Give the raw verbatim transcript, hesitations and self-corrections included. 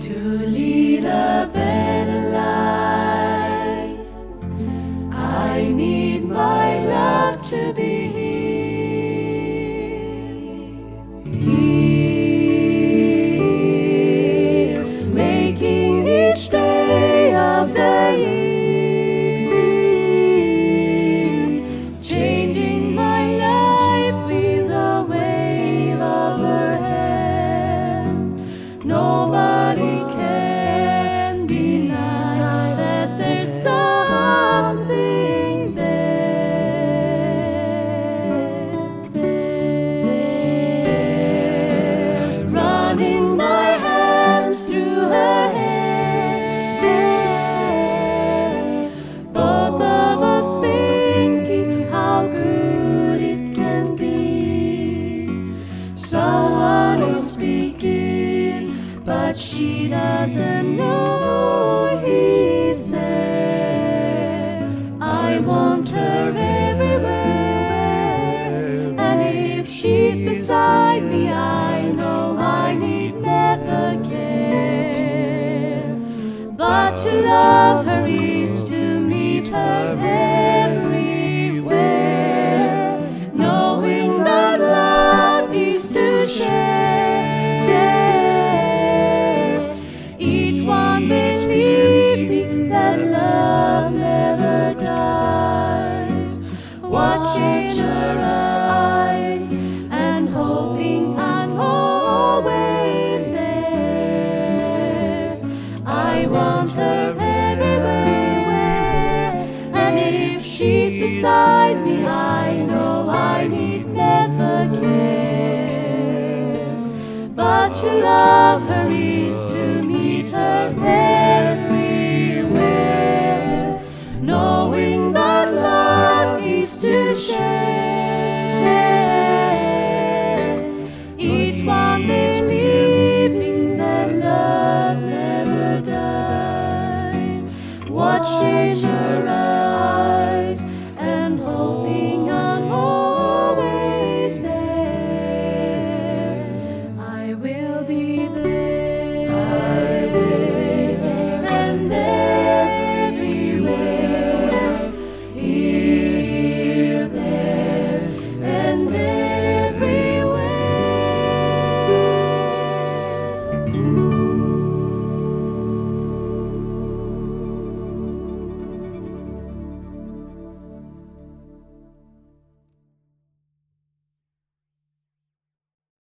to lead a better life. I need my love to be here, making each day of the year, changing my life with a wave of her hand. Nobody can deny that there's something there. There, running my hands through her hair, both of us thinking how good it can be. Someone is speaking, but she doesn't know he's there. I want her everywhere, and if she's beside me, I know I need never care. But to love her is to meet her everywhere, knowing that love is to share. Each one believing that love never dies, watching her eyes and hoping I'm always there. I want her everywhere, and if she's beside me, I know I need never care. But to love her is to meet her there.